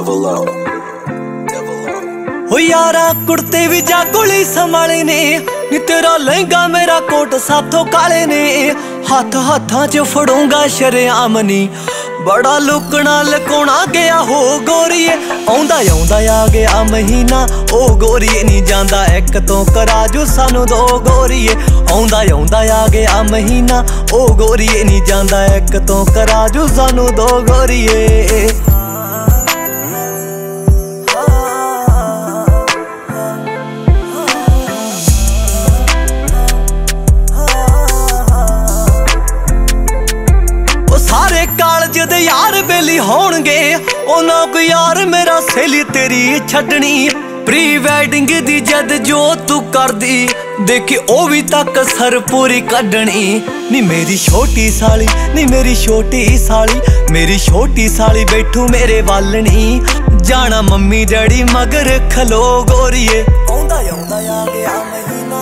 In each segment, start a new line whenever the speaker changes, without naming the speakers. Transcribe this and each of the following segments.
हो यारा कुर्ते भी जागोली संभाले ने नी तेरा लहंगा मेरा कोट साथों काले ने हाथ हाथां च फड़ूंगा शरेआम नी बड़ा लुकना लकोना गया हो गोरीए आउंदा आउंदा आ गया महीना ओ गोरीए नी जांदा एक तो कराजू सानू दो गोरीए आउंदा आउंदा आ गया महीना ओ गोरीए नी जांदा एक तो कराजू सानू दो गोरीए। कालज दे यार बेली होणगे उन्हां को यार मेरा सहेली तेरी छड्डनी प्री वैडिंग दी जद जो तू करदी देखी ओ भी तक सर पूरी कड्डनी नी मेरी छोटी साली नी मेरी छोटी साली मेरी छोटी साली बैठू मेरे वालनी जाना मम्मी डैडी मगर खलो गोरीए आउंदा आउंदा आ गया महीना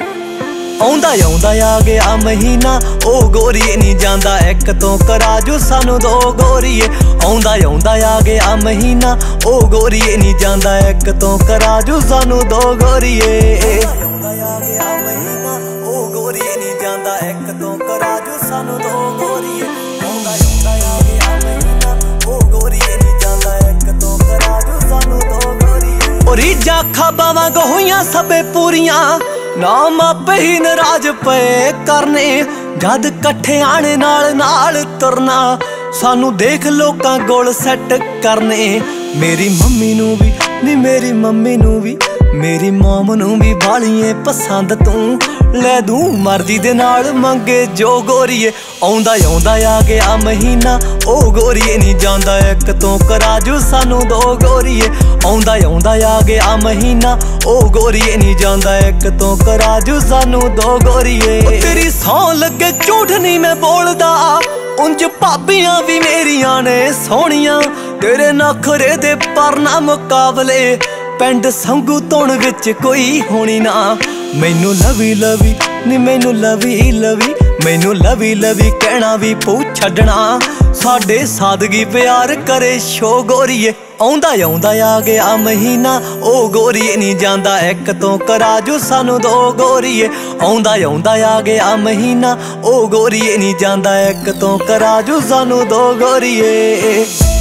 आउंदा आउंदा आ गया महीना ओ गोरीए नी जांदा एक तो कराजू सानू दो गोरीए आउंदा आउंदा आ गया महीना ओ गोरीए नी जांदा एक तो कराजू सानू दो गोरीए आउंदा आ गया महीना ओ गोरीए नी जांदा एक तो कराजू सानू दो गोरीए आउंदा आउंदा आ गया महीना ओ गोरीए नी जांदा एक तो कराजू सानू दो गोरीए ओ रीजा खाबावां होईयां सबे पूरियां ना मापे ही नाराज पे करने जद कट्ठे आने नाल तुरना सानू देख लोकां गोल सैट करने मेरी मम्मी नू भी नी मेरी मम्मी नू भी मेरी मोम नू भी बालिए पसंद तू ले दूं मर्जी दे नाल मंगे जो गोरीए आउंदा आउंदा आ गया महीना ओ गोरीए नी जांदा एक तो कराजू सानू दो गोरीए आउंदा आउंदा आ गया महीना ओ गोरीए नी जांदा एक तो कराजू सानू दो गोरीए तेरी सौं लगे झूठ नहीं मैं बोलदा उंज भाबियां भी मेरियां ने सोहणियां तेरे नखरे दे पर ना मुकाबले पिंड संगू धुन विच कोई होनी ना मैनू लवी लवी नी मैनू लवी लवी मैनू लवी लवी कहना भी पू छड्डना साडे सादगी प्यार करे शो गोरीए आउंदा आउंदा आ गया महीना ओ गोरीए नी जांदा एक तो कराजू सानू दो गोरीए आउंदा आउंदा आ गया महीना ओ गोरीए नी जांदा एक तो कराजू सानू दो गोरीए।